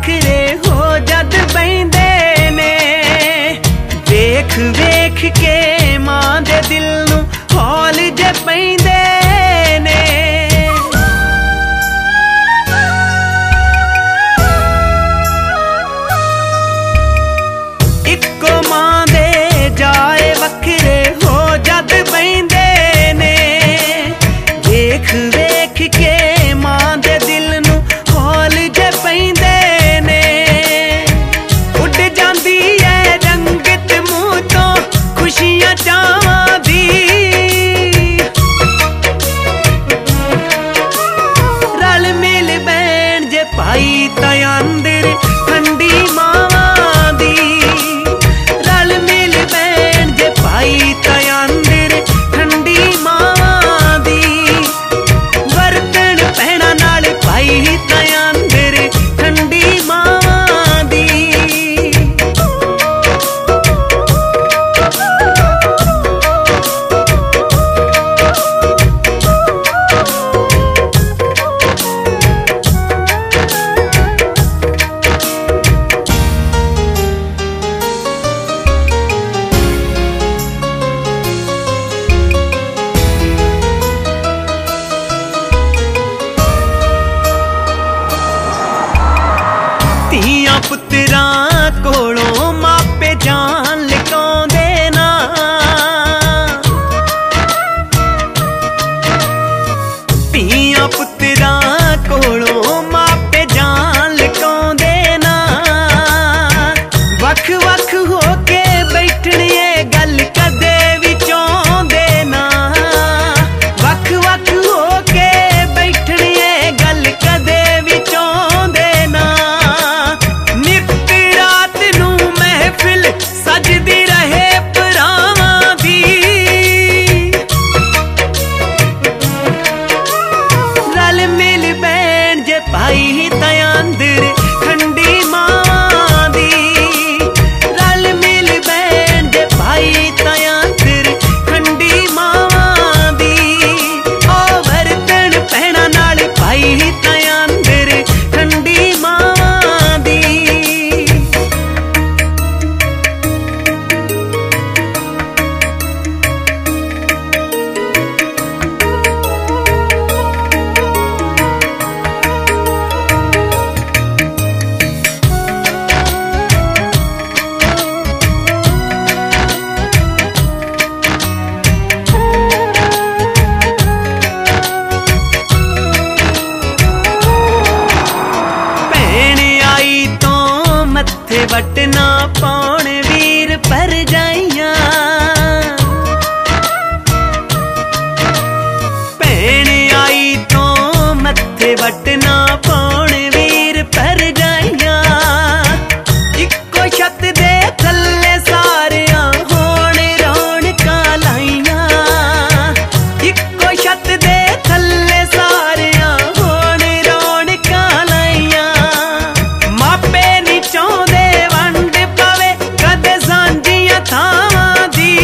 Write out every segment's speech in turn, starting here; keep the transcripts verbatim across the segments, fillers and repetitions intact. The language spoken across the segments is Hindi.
वखरे हो जद बहिंदे ने। वेख वेख के मां दे दिल नू हौल जे पैंदे ने। इक्को मां दे जाए वखरे हो जद बहिंदे ने। वेख वेख के मां दे दिल नू हौल जे पैंदे ने। उड जांदी है रंगत मूंह तो खुशियां चावां दी। रल मिल बैण जे पाई तयांदर ठंडी मावां दी। रल मिल बैण जे पाई तयांदर ठंडी मावां दी। वरतन पैणा नाल पाई तयांदर ठंडी मावां दी। धीआं पुत्तरां कोलों मापे जान लकाउंदे ना। धीआं पुत्तरां कोलों मापे जान लकाउंदे ना। वख वख होके बैठणिए गल कदे भी चाहुंदे ना। वख वख होके बैठणिए गल कदे भी चाहुंदे ना। सजदी रहे परावां दी। रल मिल बैण जे पाई तयांदर ठंडी मावां दी। रल मिल बैण जे पाई तयांदर ठंडी मावां दी। ओ वरतन पैणा नाल पाई तयांदर ठंडी मावां दी। वटना पौण वीर परजाइयां। भैण आई तो मत्थे वटना पौण वीर परजाइयां। इक्को छत दे थल्ले सारियां होण रौनकां लाइयां। इक्को छत दे थल्ले सारियां होण रौनकां लाइयां। मापे नी चाहुंदे थावां दी।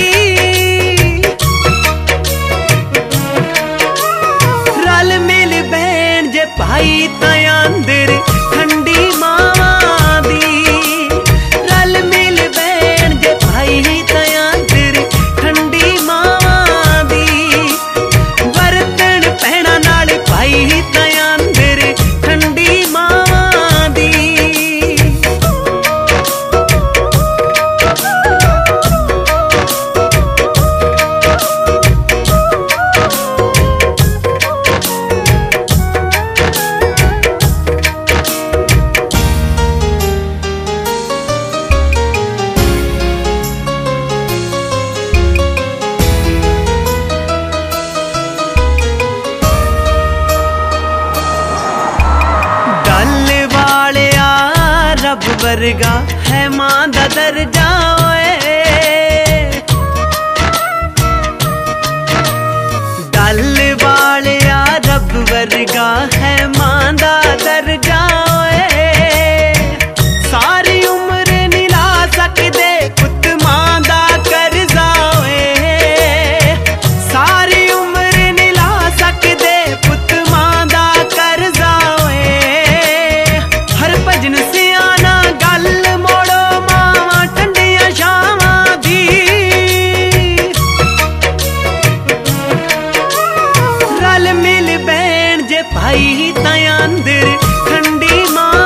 रल मिल बैण जे पाई तयांदर ठंडी मावां दी। रल मिल बैण जे पाई तयांदर ठंडी मावां दी। वरतन पैणा नाल पाई तयांदर ठंडी मावां दी। रब वर्गा है मां दा दर्जा ओए। दल वालिया रब वर्गा है मां दा दर्जा ओए। सारी उम्र नी ला सकदे पुत मां दा करजा ओए। सारी उम्र नी ला सकदे पुत मां दा करजा ओए। हर भजन से आई तां अंदर ठंडी मां